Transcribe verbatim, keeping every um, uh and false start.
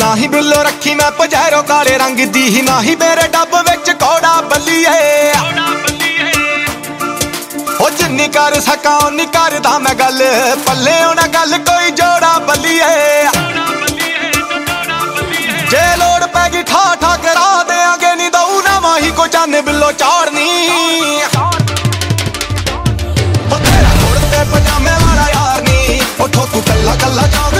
ना ही बिल्लो रखी मैं पजैरो काले रंग दी ही, ना ही मेरे डब विच कौड़ा बल्लीए। ओ जिन्नी कर सका उन्नी करदा मैं गल, पल्ले होना गल कोई जोड़ा बल्लीए। जे लोड़ पैगी ठा ठा करा देंगे नी दऊ ना माही को चन्न बिल्लो चाड़नी। पजामे वाला यार नी, ओ ठोकू कल्ला कल्ला जाग